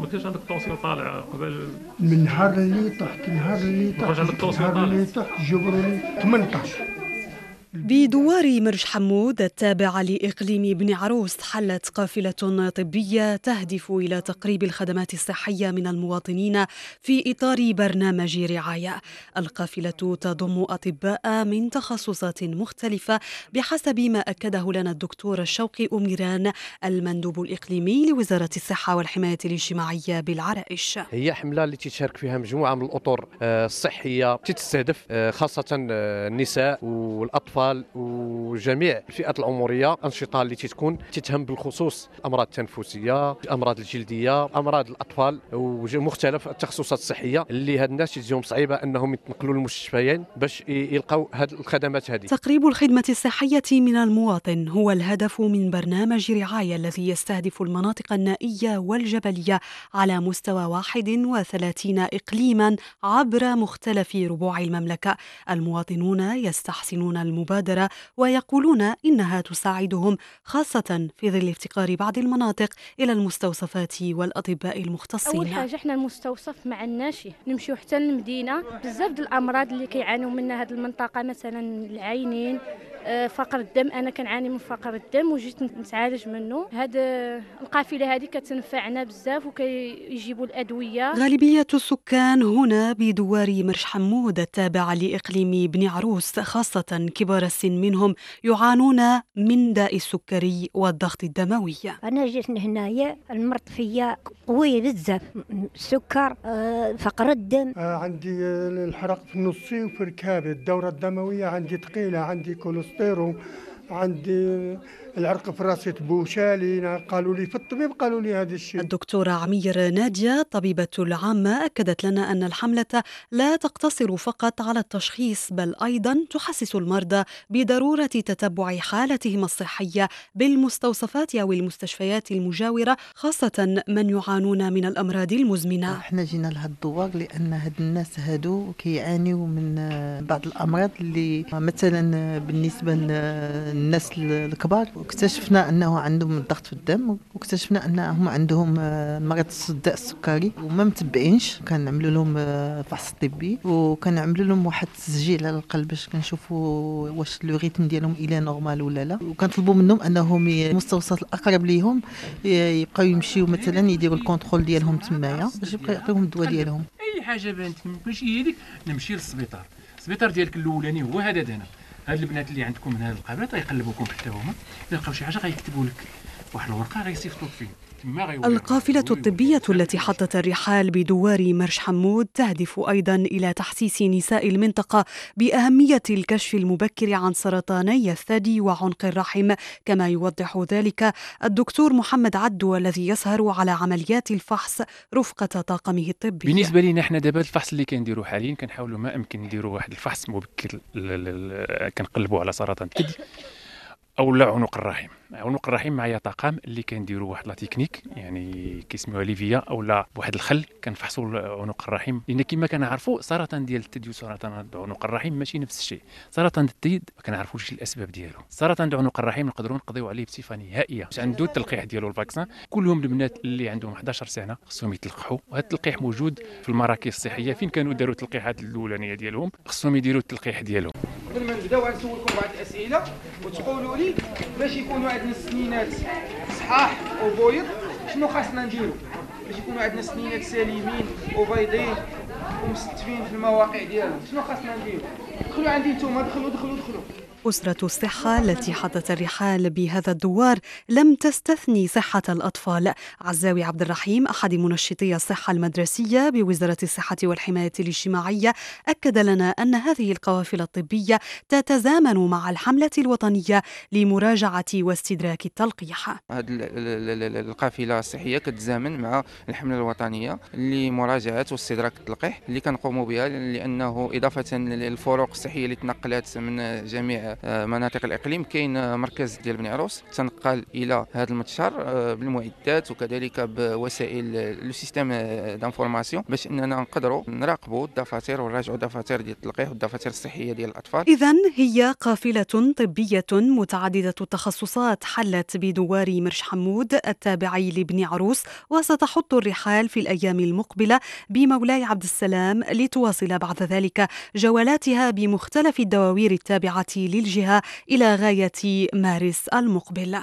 ما كانش عندك طونسيون طالع قبل؟ من نهار اللي طحت ما كانش عندك طونسيون نهار طالع؟ اللي طحت جبروا لي 18. بدوار مرش حمود التابع لإقليم بن عروس حلت قافلة طبية تهدف إلى تقريب الخدمات الصحية من المواطنين في إطار برنامج رعاية. القافلة تضم أطباء من تخصصات مختلفة بحسب ما أكده لنا الدكتور شوقي أميران المندوب الإقليمي لوزارة الصحة والحماية الاجتماعية بالعرائش. هي حملة اللي تشارك فيها مجموعة من الأطر الصحية تستهدف خاصة النساء والأطفال وجميع الفئات العمرية. أنشطة اللي تكون تتهم بالخصوص الأمراض التنفسية، الأمراض الجلدية، أمراض الأطفال ومختلف التخصصات الصحية اللي هاد الناس تجيهم صعيبة أنهم يتنقلوا للمستشفيات باش يلقاو هاد الخدمات هذه. تقريب الخدمة الصحية من المواطن هو الهدف من برنامج رعاية الذي يستهدف المناطق النائية والجبلية على مستوى 31 إقليما عبر مختلف ربوع المملكة. المواطنون يستحسنون المبادرة ويقولون إنها تساعدهم خاصة في ظل افتقار بعض المناطق إلى المستوصفات والأطباء المختصين. أول حاجة احنا المستوصف ما عندناش، نمشيو حتى للمدينة. بزاف د الأمراض اللي كيعانيو منها هذه المنطقة، مثلا العينين، فقر الدم. أنا كنعاني من فقر الدم وجيت نتعالج منه. هاد القافلة هذه كتنفعنا بزاف وكيجيبوا الأدوية. غالبية السكان هنا بدوار مرش حمود التابع لإقليم بن عروس خاصة كبار السن منهم يعانون من داء السكري والضغط الدموي. أنا جيت هنايا المرض فيا قوي بزاف، السكر، فقر الدم. عندي الحرق في نصي وفي ركابي، الدورة الدموية عندي ثقيلة، عندي كوليسترول، عندي العرق في راسي تبوشالي. قالوا لي في الطبيب قالوا لي هذا الشيء. الدكتورة عمير نادية طبيبة العامة أكدت لنا أن الحملة لا تقتصر فقط على التشخيص بل أيضا تحسس المرضى بضرورة تتبع حالتهم الصحية بالمستوصفات أو المستشفيات المجاورة خاصة من يعانون من الأمراض المزمنة. احنا جينا لهذا الدوار لأن هاد الناس هادو كيعانيوا من بعض الأمراض اللي مثلا بالنسبة للناس الكبار، واكتشفنا أنه عندهم الضغط في الدم، واكتشفنا أنهم عندهم مرض الداء السكري وما متبعينش. كنعملوا لهم فحص طبي وكنعملوا لهم واحد التسجيل على القلب باش كنشوفوا واش لو ريتم ديالهم الى نورمال ولا لا، وكنطلبوا منهم انهم المستوصف الاقرب ليهم يبقاو يمشيو مثلا يديروا الكونترول ديالهم تمايا باش يبقى يعطيوهم الدواء ديالهم. اي حاجه بانت ماشي هي ديك نمشي للسبيطار. السبيطار ديالك الاولاني هو هذا دهنا. هاد البنات اللي عندكم من هاد القابلات غيقلبوكم حتى هما، يلقاو شي حاجه غيكتبوا لك واحد الورقه غيصيفطوك فيه. القافلة الطبية التي حطت الرحال بدوار مرش حمود تهدف أيضا إلى تحسيس نساء المنطقة بأهمية الكشف المبكر عن سرطاني الثدي وعنق الرحم، كما يوضح ذلك الدكتور محمد عدو الذي يسهر على عمليات الفحص رفقة طاقمه الطبي. بالنسبة لنا احنا دابا الفحص اللي كنديروا حاليا كنحاولوا ما أمكن نديروا واحد الفحص مبكر كنقلبوا على سرطان الثدي او لا عنق الرحم. عنق الرحم معايا طاقم اللي كنديروا واحد لا تكنيك يعني كيسموها ليفيا او لا بواحد الخل كنفحصوا عنق الرحم، لان كما كنعرفوا سرطان ديال الثدي وسرطان عنق الرحم ماشي نفس الشيء. سرطان الثدي ما كنعرفوش الاسباب ديالو، سرطان عنق الرحم نقدروا نقضيو عليه بصفه نهائيه باش عنده التلقيح ديالو الفاكسان. كلهم البنات اللي عندهم 11 سنه خصهم يتلقحوا، وهذا التلقيح موجود في المراكز الصحيه فين كانوا داروا التلقيحات الاولانيه ديالهم، خصهم يديروا التلقيح ديالهم. قبل ما نبداو غنسولكم بعض الاسئله وتقولوا لي باش يكونوا عندنا السنينات صحاح وبويض شنو خاصنا نديروا باش يكونوا عندنا سنينات سليمين وبيضين ومستفين في المواقع ديالهم. شنو خاصنا نديروا؟ دخلوا عندي نتوما، دخلوا. أسرة الصحة التي حطت الرحال بهذا الدوار لم تستثني صحة الأطفال. عزاوي عبد الرحيم أحد منشطي الصحة المدرسية بوزارة الصحة والحماية الاجتماعية أكد لنا أن هذه القوافل الطبية تتزامن مع الحملة الوطنية لمراجعة واستدراك التلقيح. هذه القافلة الصحية كتزامن مع الحملة الوطنية لمراجعة واستدراك التلقيح اللي كنقوموا بها، لأنه إضافة للفروق الصحية اللي تنقلات من جميع مناطق الاقليم كاين مركز ديال بني عروس تنقل الى هذا المتشر بالمعدات وكذلك بوسائل لو سيستيم دانفورماسيون باش اننا نقدروا نراقبوا الدفاتر ونراجعوا الدفاتر ديال التلقيح والدفاتر الصحيه ديال الاطفال. إذن هي قافلة طبية متعددة التخصصات حلت بدوار مرش حمود التابع لبني عروس، وستحط الرحال في الأيام المقبلة بمولاي عبد السلام لتواصل بعد ذلك جولاتها بمختلف الدواوير التابعة للجهة إلى غاية مارس المقبل.